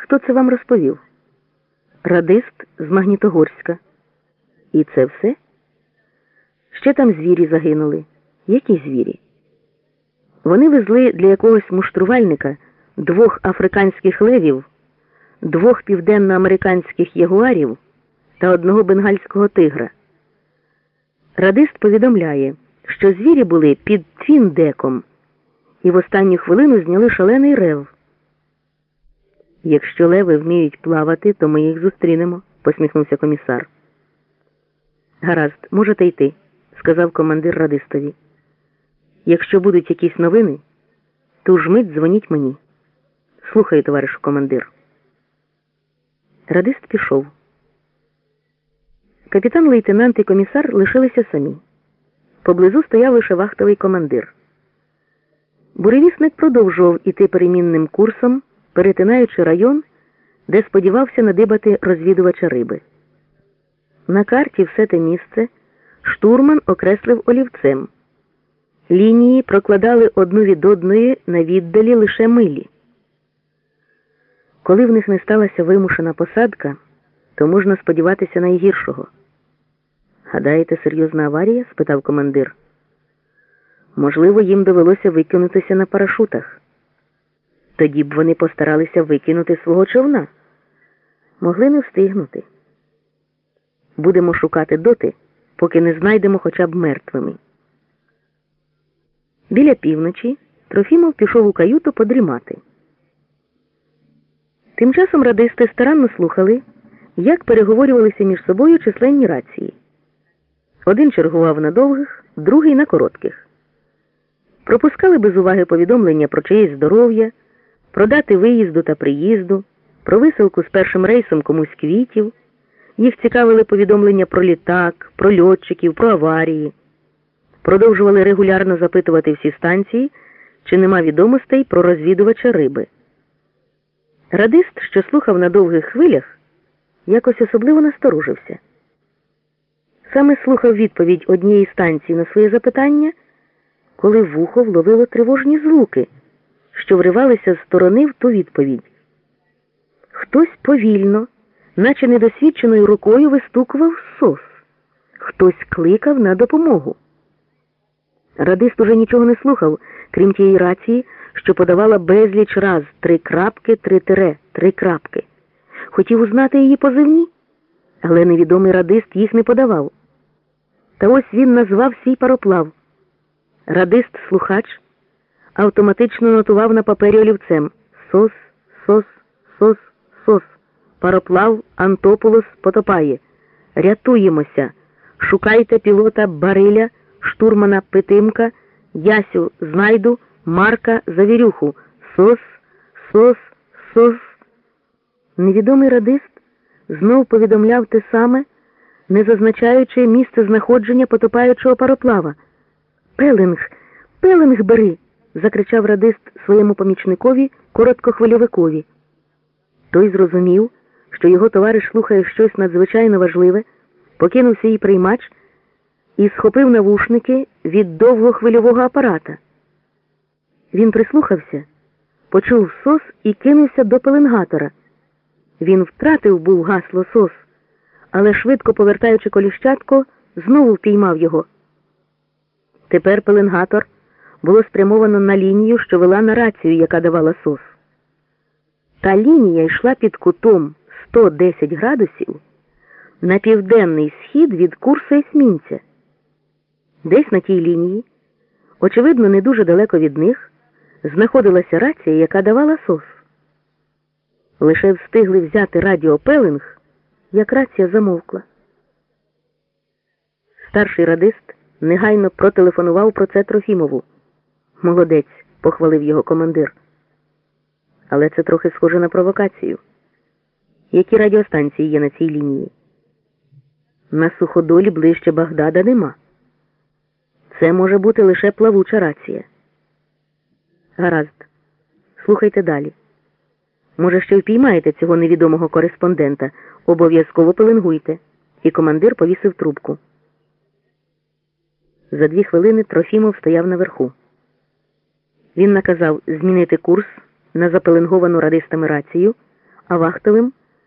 Хто це вам розповів? Радист з Магнітогорська. І це все? Ще там звірі загинули. Які звірі? Вони везли для якогось муштрувальника 2 африканських левів, 2 південноамериканських ягуарів та 1 бенгальського тигра. Радист повідомляє, що звірі були під Твіндеком і в останню хвилину зняли шалений рев. «Якщо леви вміють плавати, то ми їх зустрінемо», – посміхнувся комісар. «Гаразд, можете йти», – сказав командир радистові. «Якщо будуть якісь новини, ту ж мить дзвоніть мені». «Слухаю, товаришу командир». Радист пішов. Капітан-лейтенант і комісар лишилися самі. Поблизу стояв лише вахтовий командир. Буревісник продовжував іти перемінним курсом, перетинаючи район, де сподівався надибати розвідувача риби. На карті все те місце штурман окреслив олівцем. Лінії прокладали одну від одної на віддалі лише милі. Коли в них не сталася вимушена посадка, то можна сподіватися найгіршого. «Гадаєте, серйозна аварія?» – спитав командир. «Можливо, їм довелося викинутися на парашутах. Тоді б вони постаралися викинути свого човна. Могли не встигнути. Будемо шукати доти, поки не знайдемо хоча б мертвими». Біля півночі Трофімов пішов у каюту подрімати. Тим часом радисти старанно слухали, як переговорювалися між собою численні рації. Один чергував на довгих, другий на коротких. Пропускали без уваги повідомлення про чиєсь здоров'я, про дати виїзду та приїзду, про висилку з першим рейсом комусь квітів. Їх цікавили повідомлення про літак, про льотчиків, про аварії. Продовжували регулярно запитувати всі станції, чи нема відомостей про розвідувача риби. Радист, що слухав на довгих хвилях, якось особливо насторожився. Саме слухав відповідь однієї станції на своє запитання, коли вухо вловило тривожні звуки, що вривалися з сторони в ту відповідь. Хтось повільно, наче недосвідченою рукою вистукував сос. Хтось кликав на допомогу. Радист уже нічого не слухав, крім тієї рації, що подавала безліч раз 3 крапки, 3 тире, 3 крапки. Хотів узнати її позивні, але невідомий радист їх не подавав. Та ось він назвав свій пароплав. Радист-слухач автоматично нотував на папері олівцем: «Сос, сос, сос, сос. Пароплав Антополос потопає. Рятуємося. Шукайте пілота Бариля, штурмана Питимка, Ясю знайду, Марка Завірюху. Сос, сос, сос». Невідомий радист знов повідомляв те саме, не зазначаючи місце знаходження потопаючого пароплава. «Пеленг! Пеленг бери!» – закричав радист своєму помічникові, короткохвильовикові. Той зрозумів, що його товариш слухає щось надзвичайно важливе, покинув свій приймач і схопив навушники від довгохвильового апарата. Він прислухався, почув сос і кинувся до пеленгатора. Він втратив був гасло «сос», але швидко повертаючи коліщатко, знову впіймав його. Тепер пеленгатор було спрямовано на лінію, що вела на рацію, яка давала сос. Та лінія йшла під кутом 110 градусів на південний схід від курсу есмінця. Десь на тій лінії, очевидно, не дуже далеко від них, знаходилася рація, яка давала сос. Лише встигли взяти радіопелинг, як рація замовкла. Старший радист негайно протелефонував про це Трофімову. «Молодець», – похвалив його командир. Але це трохи схоже на провокацію. Які радіостанції є на цій лінії? На Суходолі ближче Багдада нема. Це може бути лише плавуча рація. Гаразд. Слухайте далі. Може, ще впіймаєте цього невідомого кореспондента. Обов'язково пеленгуйте. І командир повісив трубку. За 2 хвилини Трофімов стояв наверху. Він наказав змінити курс на запеленговану радистами рацію, а вахтовим